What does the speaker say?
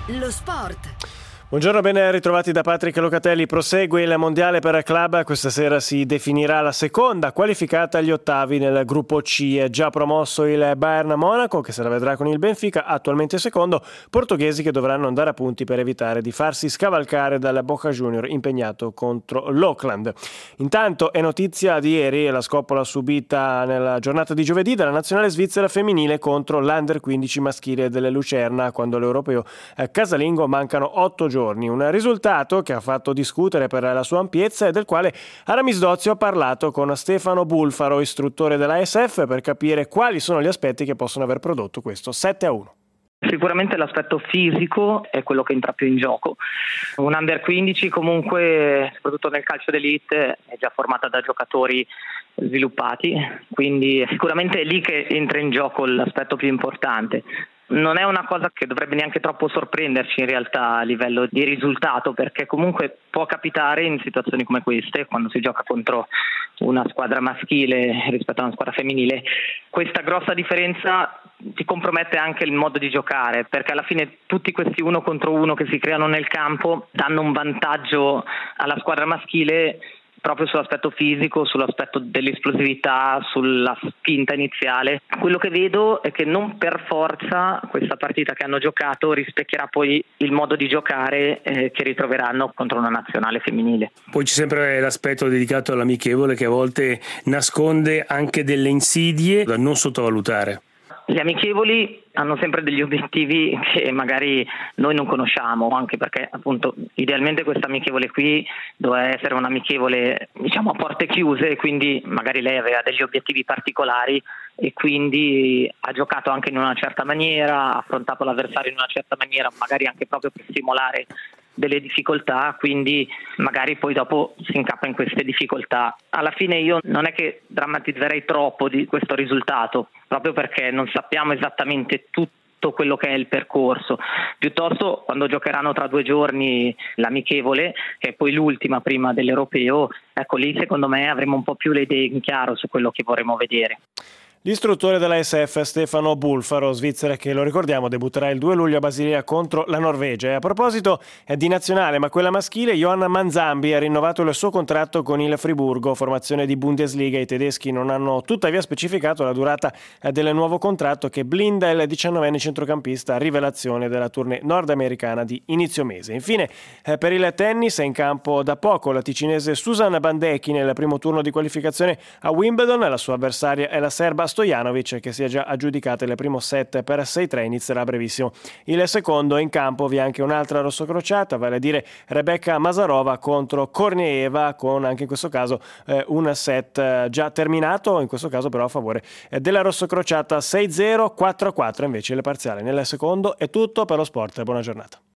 Lo sport. Buongiorno, ben ritrovati da Patrick Locatelli. Prosegue il mondiale per club. Questa sera si definirà la seconda qualificata agli ottavi nel gruppo C. È già promosso il Bayern Monaco, che se la vedrà con il Benfica, attualmente secondo. Portoghesi che dovranno andare a punti per evitare di farsi scavalcare dal Boca Junior impegnato contro l'Auckland. Intanto è notizia di ieri la scoppola subita nella giornata di giovedì dalla nazionale svizzera femminile contro l'Under 15 maschile delle Lucerna, quando l'europeo casalingo mancano 8 giorni. Un risultato che ha fatto discutere per la sua ampiezza e del quale Aramis Dozio ha parlato con Stefano Bulfaro, istruttore dell'ASF, per capire quali sono gli aspetti che possono aver prodotto questo 7-1. Sicuramente l'aspetto fisico è quello che entra più in gioco. Un Under 15 comunque, soprattutto nel calcio d'elite, è già formata da giocatori sviluppati, quindi sicuramente è lì che entra in gioco l'aspetto più importante. Non è una cosa che dovrebbe neanche troppo sorprenderci in realtà a livello di risultato, perché comunque può capitare in situazioni come queste, quando si gioca contro una squadra maschile rispetto a una squadra femminile, questa grossa differenza ti compromette anche il modo di giocare, perché alla fine tutti questi 1 contro 1 che si creano nel campo danno un vantaggio alla squadra maschile proprio sull'aspetto fisico, sull'aspetto dell'esplosività, sulla spinta iniziale. Quello che vedo è che non per forza questa partita che hanno giocato rispecchierà poi il modo di giocare che ritroveranno contro una nazionale femminile. Poi c'è sempre l'aspetto dedicato all'amichevole che a volte nasconde anche delle insidie da non sottovalutare. Gli amichevoli hanno sempre degli obiettivi che magari noi non conosciamo, anche perché appunto idealmente questa amichevole qui doveva essere un amichevole a porte chiuse, quindi magari lei aveva degli obiettivi particolari e quindi ha giocato anche in una certa maniera, ha affrontato l'avversario in una certa maniera, magari anche proprio per stimolare delle difficoltà, quindi magari poi dopo si incappa in queste difficoltà. Alla fine io non è che drammatizzerei troppo di questo risultato, proprio perché non sappiamo esattamente tutto quello che è il percorso. Piuttosto quando giocheranno tra 2 giorni l'amichevole, che è poi l'ultima prima dell'europeo, ecco lì secondo me avremo un po' più le idee in chiaro su quello che vorremmo vedere. L'istruttore dell'ASF Stefano Bulfaro, Svizzera, che lo ricordiamo debutterà il 2 luglio a Basilea contro la Norvegia. E a proposito di nazionale, ma quella maschile, Johanna Manzambi ha rinnovato il suo contratto con il Friburgo, formazione di Bundesliga. I tedeschi non hanno tuttavia specificato la durata del nuovo contratto che blinda il 19enne centrocampista, rivelazione della tournée nordamericana di inizio mese. Infine, per il tennis è in campo da poco la ticinese Susan Bandecchi nel primo turno di qualificazione a Wimbledon. La sua avversaria è la serba Stojanovic, che si è già aggiudicata il primo set per 6-3, inizierà a brevissimo il secondo. In campo vi è anche un'altra rossocrociata, vale a dire Rebecca Masarova contro Korneeva, con anche in questo caso un set già terminato, in questo caso però a favore della rossocrociata 6-0, 4-4 invece il parziale. Nel secondo è tutto per lo sport, buona giornata.